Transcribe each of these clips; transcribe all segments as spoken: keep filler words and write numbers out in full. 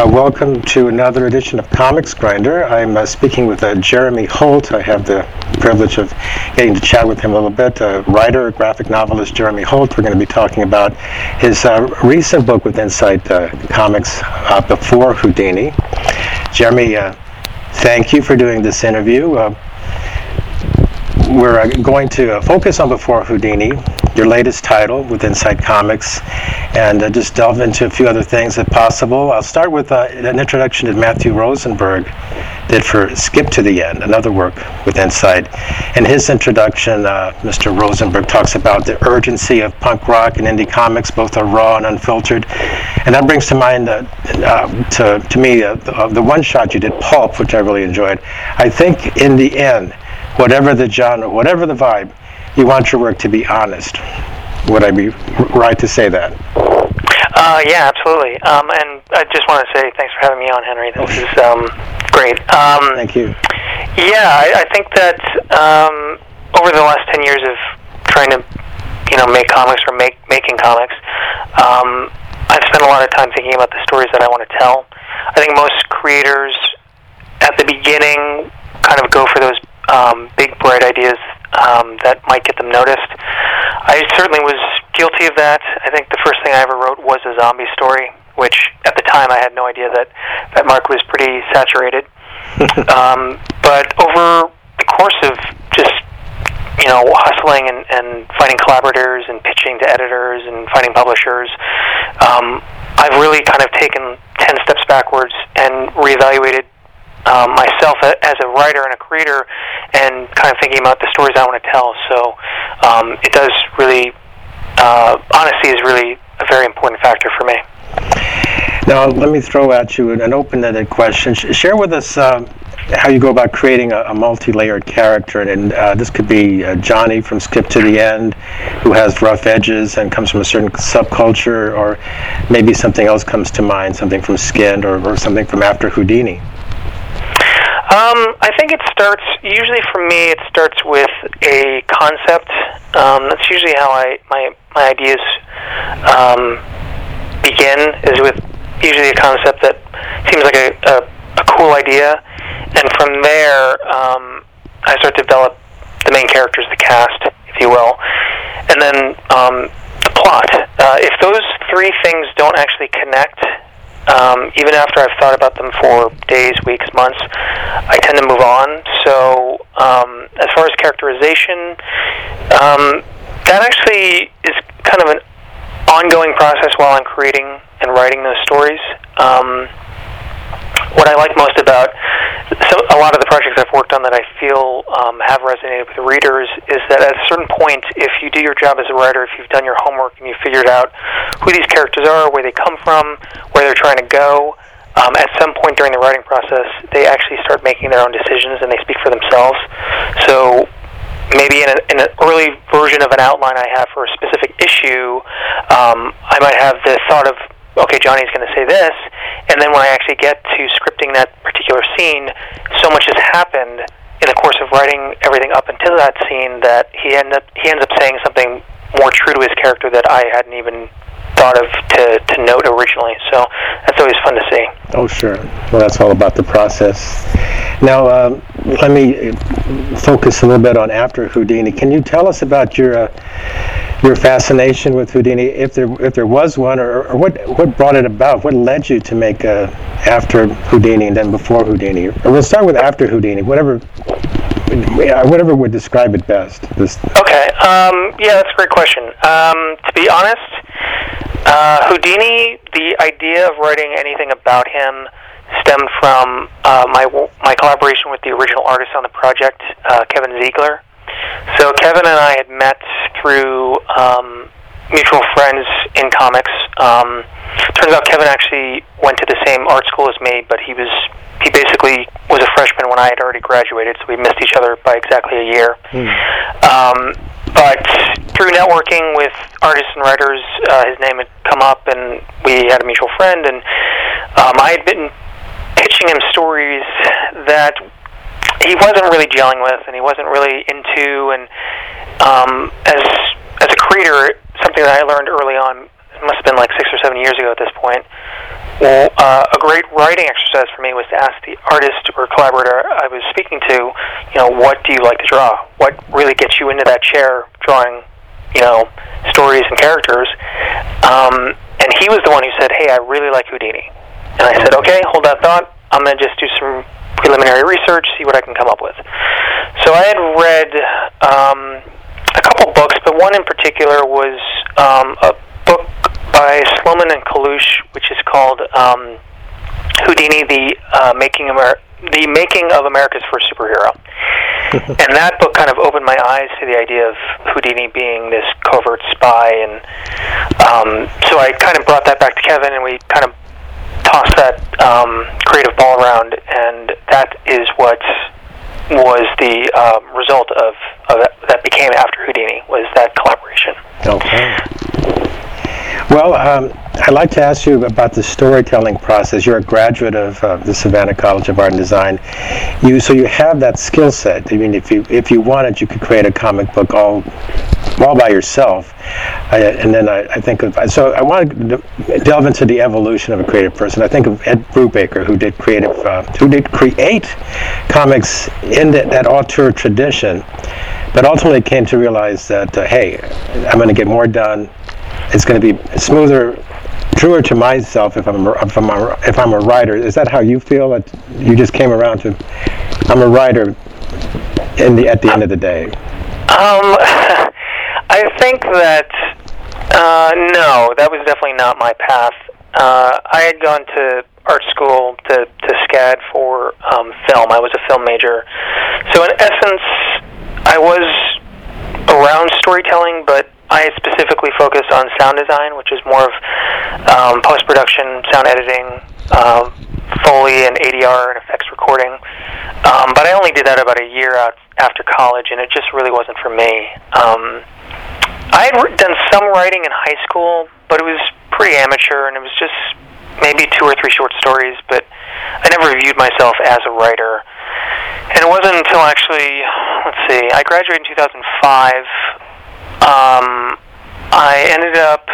Uh, welcome to another edition of Comics Grinder. I'm uh, speaking with uh, Jeremy Holt. I have the privilege of getting to chat with him a little bit. Uh, writer, graphic novelist Jeremy Holt. We're going to be talking about his uh, recent book with Insight uh, Comics, uh, Before Houdini. Jeremy, uh, thank you for doing this interview. Uh, we're uh, going to uh, focus on Before Houdini, your latest title with Insight Comics, and uh, just delve into a few other things if possible. I'll start with uh, an introduction that Matthew Rosenberg did for Skip to the End, another work with Insight. In his introduction, uh, Mister Rosenberg talks about the urgency of punk rock and indie comics, both are raw and unfiltered. And that brings to mind, uh, uh, to, to me, uh, the, uh, the one shot you did, Pulp, which I really enjoyed. I think in the end, whatever the genre, whatever the vibe, you want your work to be honest. Would I be right to say that? Uh, yeah, absolutely. Um, and I just want to say thanks for having me on, Henry. This is um, great. Um, Thank you. Yeah, I, I think that um, over the last ten years of trying to, you know, make comics or make making comics, um, I've spent a lot of time thinking about the stories that I want to tell. I think most creators at the beginning kind of go for those um, big, bright ideas Um, that might get them noticed. I certainly was guilty of that. I think the first thing I ever wrote was a zombie story, which at the time I had no idea that that mark was pretty saturated. um, but over the course of just, you know, hustling and, and finding collaborators and pitching to editors and finding publishers, um, I've really kind of taken ten steps backwards and reevaluated Um, myself as a writer and a creator, and kind of thinking about the stories I want to tell. So um, it does really, uh, honesty is really a very important factor for me. Now, let me throw at you an open-ended question. Share with us uh, how you go about creating a, a multi-layered character, and uh, this could be uh, Johnny from Skip to the End, who has rough edges and comes from a certain subculture, or maybe something else comes to mind, something from Skinned, or, or something from After Houdini. Um, I think it starts, usually for me, it starts with a concept. Um, that's usually how I my my ideas um, begin, is with usually a concept that seems like a, a, a cool idea. And from there, um, I start to develop the main characters, the cast, if you will. And then um, the plot. Uh, if those three things don't actually connect, Um, even after I've thought about them for days, weeks, months, I tend to move on. So um, as far as characterization, um, that actually is kind of an ongoing process while I'm creating and writing those stories. Um, what I like most about so a lot of the projects I've worked on that I feel um, have resonated with the readers is that at a certain point, if you do your job as a writer, if you've done your homework and you've figured out who these characters are, where they come from, where they're trying to go, um, at some point during the writing process, they actually start making their own decisions and they speak for themselves. So maybe in, a, in an early version of an outline I have for a specific issue, um, I might have the thought of, okay, Johnny's going to say this, and then when I actually get to scripting that particular scene, so much has happened in the course of writing everything up until that scene that he end up he ends up saying something more true to his character that I hadn't even thought of to, to note originally. So that's always fun to see. Oh, sure. Well, that's all about the process. Now, um, let me focus a little bit on After Houdini. Can you tell us about your uh, your fascination with Houdini, if there if there was one, or, or what what brought it about? What led you to make uh, After Houdini and then Before Houdini? Or we'll start with After Houdini, whatever whatever would describe it best. This. Okay. Um, yeah, that's a great question. Um, to be honest, uh, Houdini, the idea of writing anything about him stemmed from uh, my my collaboration with the original artist on the project, uh, Kevin Ziegler. So Kevin and I had met through um, mutual friends in comics. Um, turns out Kevin actually went to the same art school as me, but he was he basically was a freshman when I had already graduated, so we missed each other by exactly a year. Mm. Um, but through networking with artists and writers, uh, his name had come up, and we had a mutual friend, and um, I had been pitching him stories that he wasn't really gelling with, and he wasn't really into, and um, as as a creator, something that I learned early on, it must have been like six or seven years ago at this point, well, uh, a great writing exercise for me was to ask the artist or collaborator I was speaking to, you know, what do you like to draw? What really gets you into that chair drawing, you know, stories and characters? Um, and he was the one who said, hey, I really like Houdini. And I said, okay, hold that thought. I'm going to just do some preliminary research, see what I can come up with. So I had read um, a couple books, but one in particular was um, a book by Sloman and Kalush, which is called um, Houdini, the uh, making Amer- the making of America's first superhero. And that book kind of opened my eyes to the idea of Houdini being this covert spy, and um, so I kind of brought that back to Kevin, and we kind of tossed that um, creative ball around, and that is what was the uh, result of, of that, that became After Houdini, was that collaboration. Okay. Well, um, I'd like to ask you about the storytelling process. You're a graduate of uh, the Savannah College of Art and Design. You so you have that skill set. I mean, if you if you wanted, you could create a comic book all all by yourself. Uh, and then I, I think of so I want to delve into the evolution of a creative person. I think of Ed Brubaker, who did creative uh, who did create comics in the, that auteur tradition, but ultimately came to realize that uh, hey, I'm going to get more done. It's going to be smoother, truer to myself if I'm a, if I'm a, if I'm a writer. Is that how you feel? That you just came around to, I'm a writer in the at the end of the day? Um, I think that uh, no, that was definitely not my path. Uh, I had gone to art school to to SCAD for um, film. I was a film major, so in essence, I was around storytelling, but I specifically focused on sound design, which is more of um, post-production, sound editing, uh, Foley and A D R and effects recording. Um, but I only did that about a year out after college, and it just really wasn't for me. Um, I had done some writing in high school, but it was pretty amateur, and it was just maybe two or three short stories, but I never viewed myself as a writer. And it wasn't until actually, let's see, I graduated in two thousand five. Um, I ended up,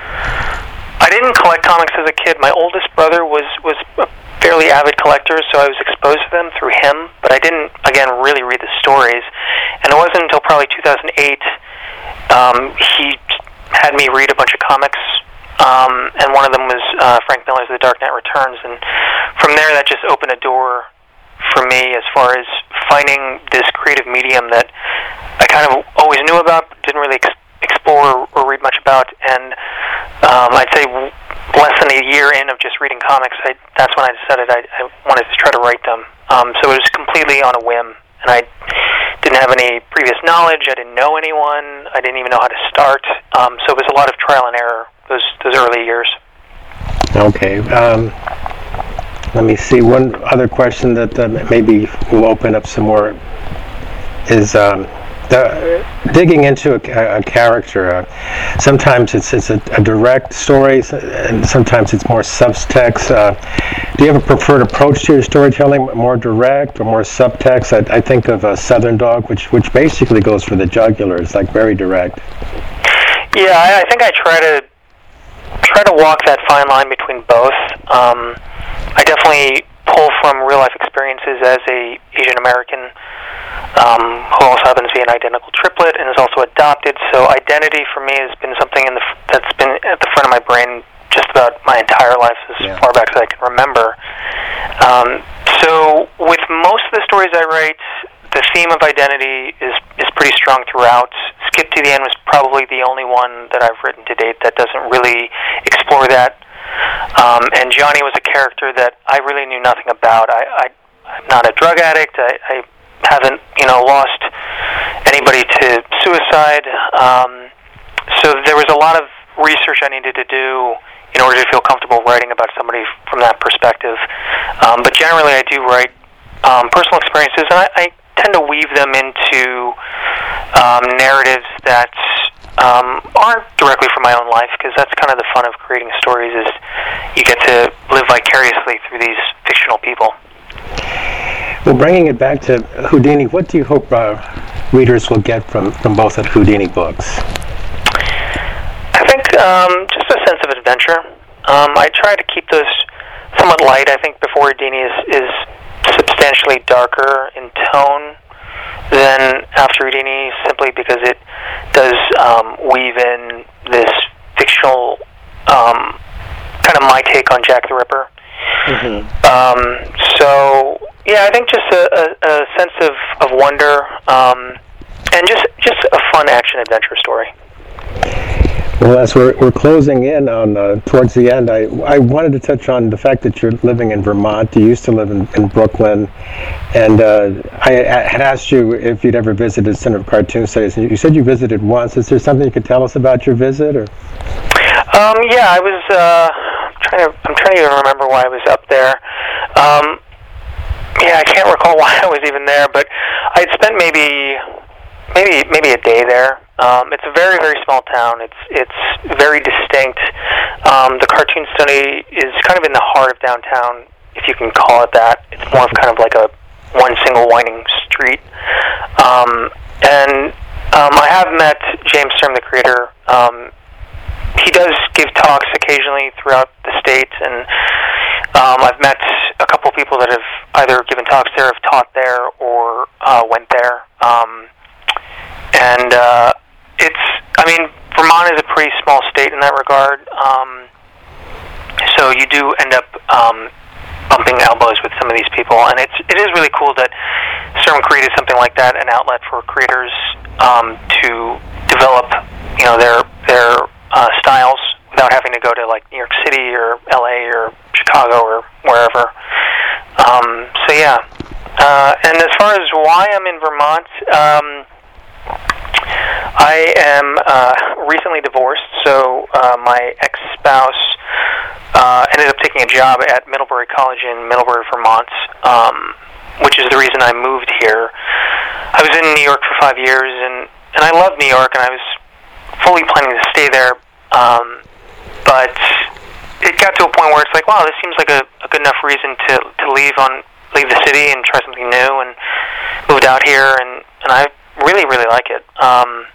I didn't collect comics as a kid. My oldest brother was, was a fairly avid collector, so I was exposed to them through him, but I didn't, again, really read the stories. And it wasn't until probably two thousand eight, um, he had me read a bunch of comics, um, and one of them was uh, Frank Miller's The Dark Knight Returns, and from there that just opened a door for me as far as finding this creative medium that I kind of always knew about, but didn't really ex- explore or read much about. And um, I'd say w- less than a year in of just reading comics, I, that's when I decided I, I wanted to try to write them. Um, so it was completely on a whim, and I didn't have any previous knowledge. I didn't know anyone. I didn't even know how to start. Um, so it was a lot of trial and error those those early years. Okay. Um, let me see. One other question that uh, maybe will open up some more is um, the, digging into a, a character. Uh, sometimes it's it's a, a direct story, and sometimes it's more subtext. Uh, do you have a preferred approach to your storytelling, more direct or more subtext? I, I think of a Southern Dog, which which basically goes for the jugular. It's like very direct. Yeah, I, I think I try to try to walk that fine line between both. Um, I definitely pull from real life experiences as a Asian American um, who also happens to be an identical triplet and is also adopted. So identity for me has been something in the f- that's been at the front of my brain just about my entire life, as yeah. far back as I can remember. Um, so with most of the stories I write, the theme of identity is is pretty strong throughout. Skip to the End was probably the only one that I've written to date that doesn't really explore that. Um, and Johnny was a character that I really knew nothing about. I, I, I'm not a drug addict. I, I haven't, you know, lost anybody to suicide. Um, so there was a lot of research I needed to do in order to feel comfortable writing about somebody from that perspective. Um, but generally, I do write um, personal experiences, and I, I tend to weave them into um, narratives that um, aren't directly from my own life, because that's kind of the fun of creating stories, is you get to live vicariously through these fictional people. Well, bringing it back to Houdini, what do you hope uh, readers will get from, from both of Houdini books? I think um, just a sense of adventure. Um, I try to keep those somewhat light. I think Before Houdini is, is substantially darker in tone than After Houdini, simply because it does um, weave in this fictional, um, kind of my take on Jack the Ripper. Mm-hmm. Um, so, yeah, I think just a, a, a sense of, of wonder, um, and just, just a fun action-adventure story. Well, as we're, we're closing in on uh, towards the end, I, I wanted to touch on the fact that you're living in Vermont. You used to live in, in Brooklyn, and uh, I, I had asked you if you'd ever visited Center for Cartoon Studies, and you said you visited once. Is there something you could tell us about your visit? Or? Um, yeah, I was uh, trying to. I'm trying to even remember why I was up there. Um, yeah, I can't recall why I was even there, but I'd spent maybe maybe maybe a day there. Um, it's a very, very small town. It's it's very distinct. Um, the cartoon study is kind of in the heart of downtown, if you can call it that. It's more of kind of like a one single winding street. Um, and um, I have met James Sturm, the creator. Um, he does give talks occasionally throughout the state, and um, I've met a couple of people that have either given talks there, have taught there, or uh, went there. Um, and uh, It's, I mean, Vermont is a pretty small state in that regard, um, so you do end up um, bumping elbows with some of these people, and it's it is really cool that Sturm created something like that, an outlet for creators um, to develop, you know, their their uh, styles without having to go to like New York City or L A or Chicago or wherever. Um, so yeah, uh, and as far as why I'm in Vermont. Um, I am uh, recently divorced, so uh, my ex-spouse uh, ended up taking a job at Middlebury College in Middlebury, Vermont, um, which is the reason I moved here. I was in New York for five years, and, and I loved New York, and I was fully planning to stay there, um, but it got to a point where it's like, wow, this seems like a, a good enough reason to, to leave on leave the city and try something new, and moved out here, and, and I really, really like it. Um,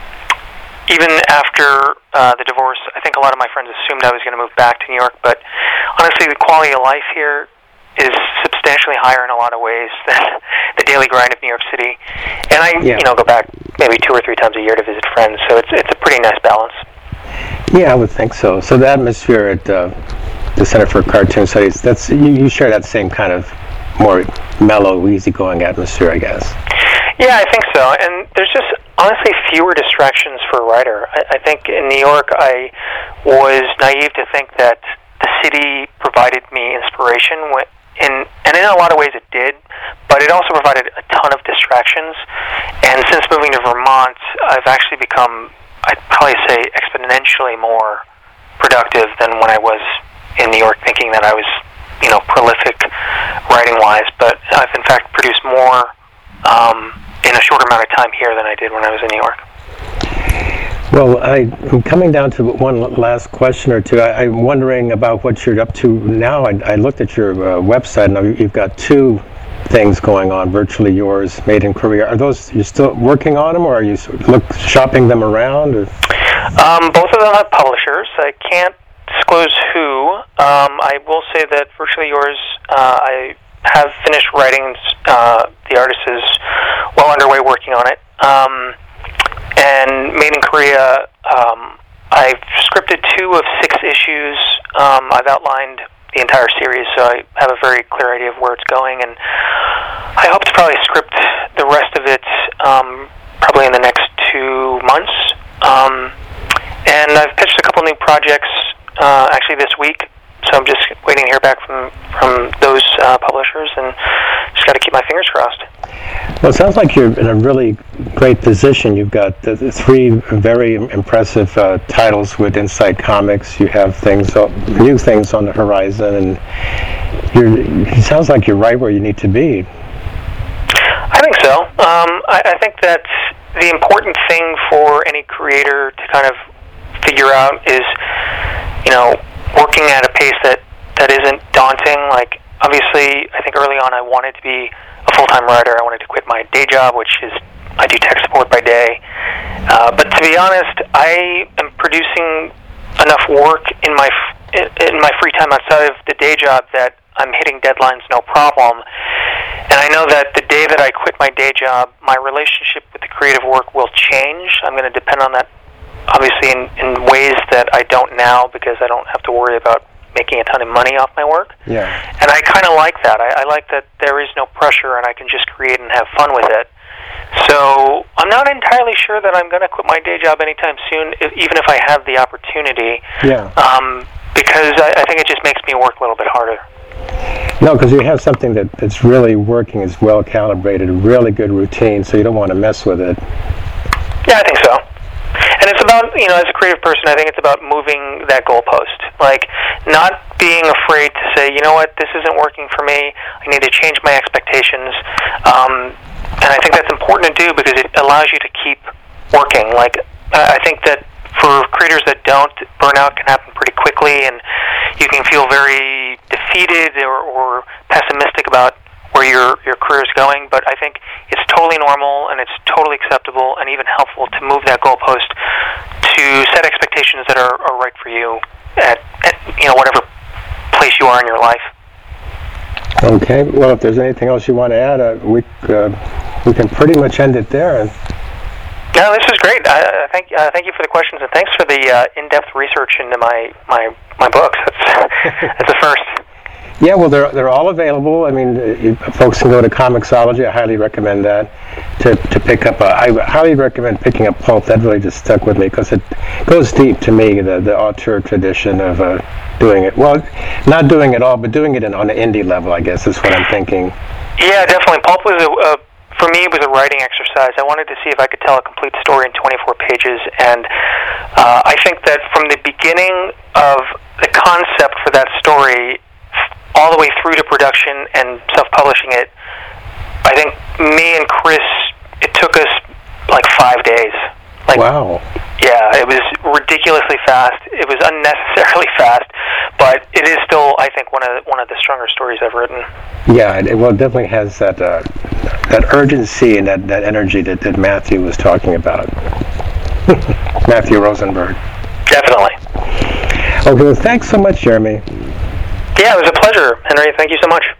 even after uh, the divorce, I think a lot of my friends assumed I was going to move back to New York, but honestly, the quality of life here is substantially higher in a lot of ways than the daily grind of New York City. And I, yeah. you know, go back maybe two or three times a year to visit friends, so it's it's a pretty nice balance. Yeah, I would think so. So the atmosphere at uh, the Center for Cartoon Studies, that's you, you share that same kind of more mellow, easygoing atmosphere, I guess. Yeah, I think so. And there's just honestly fewer distractions for a writer. I, I think in New York, I was naive to think that the city provided me inspiration, when, in, and in a lot of ways it did, but it also provided a ton of distractions. And since moving to Vermont, I've actually become, I'd probably say, exponentially more productive than when I was in New York, thinking that I was, you know, prolific writing-wise. But I've in fact produced more um, in a shorter amount of time here than I did when I was in New York. Well, I, I'm coming down to one last question or two. I, I'm wondering about what you're up to now. I, I looked at your uh, website, and you've got two things going on, Virtually Yours, Made in Korea. Are those, you still working on them, or are you look, shopping them around? Or? Um, both of them have publishers. I can't disclose who. Um, I will say that Virtually Yours, uh, I have finished writing. Uh, the artist is well underway working on it. Um, and Made in Korea, um, I've scripted two of six issues. Um, I've outlined the entire series, so I have a very clear idea of where it's going, and I hope to probably script the rest of it um, probably in the next two months. Um, and I've pitched a couple new projects uh, actually this week, so I'm just waiting to hear back from, from those uh, publishers, and just got to keep my fingers crossed. Well, it sounds like you're in a really great position. You've got uh, three very impressive uh, titles with Insight Comics. You have things, uh, new things on the horizon, and you're, it sounds like you're right where you need to be. I think so. Um, I, I think that the important thing for any creator to kind of figure out is, you know, working at a pace that, that isn't daunting. Like, obviously, I think early on I wanted to be a full-time writer. I wanted to quit my day job, which is I do tech support by day. Uh, but to be honest, I am producing enough work in my in, in my free time outside of the day job that I'm hitting deadlines no problem. And I know that the day that I quit my day job, my relationship with the creative work will change. I'm going to depend on that, obviously, in, in ways that I don't now, because I don't have to worry about making a ton of money off my work. Yeah. And I kind of like that. I, I like that there is no pressure and I can just create and have fun with it. So I'm not entirely sure that I'm going to quit my day job anytime soon, if, even if I have the opportunity. Yeah. Um, because I, I think it just makes me work a little bit harder. No, because you have something that, that's really working, is well calibrated, a really good routine, so you don't want to mess with it. Yeah, I think so. And it's about, you know, as a creative person, I think it's about moving that goalpost. Like, not being afraid to say, you know what, this isn't working for me, I need to change my expectations. Um, and I think that's important to do because it allows you to keep working. Like, I think that for creators that don't, burnout can happen pretty quickly, and you can feel very defeated or, or pessimistic about where your your career is going. But I think it's totally normal and it's totally acceptable and even helpful to move that goalpost to set expectations that are, are right for you at, at you know whatever place you are in your life. Okay. Well, if there's anything else you want to add, uh, we uh, we can pretty much end it there. No, this is great. I, I thank uh, thank you for the questions, and thanks for the uh, in-depth research into my my, my books. That's that's a first. Yeah, well, they're they're all available. I mean, you, folks can go to Comixology. I highly recommend that to to pick up. A, I highly recommend picking up Pulp. That really just stuck with me because it goes deep to me. The the auteur tradition of uh, doing it. Well, not doing it all, but doing it in, on an indie level, I guess is what I'm thinking. Yeah, definitely. Pulp was a, a for me it was a writing exercise. I wanted to see if I could tell a complete story in twenty-four pages, and uh, I think that from the beginning of the concept for that story all the way through to production and self-publishing it, I think me and Chris, it took us like five days. Like, wow. Yeah, it was ridiculously fast. It was unnecessarily fast, but it is still, I think, one of one of the stronger stories I've written. Yeah, it, well, it definitely has that uh, that urgency and that, that energy that, that Matthew was talking about. Matthew Rosenberg. Definitely. Okay, well, thanks so much, Jeremy. Yeah, it was a pleasure, Henry. Thank you so much.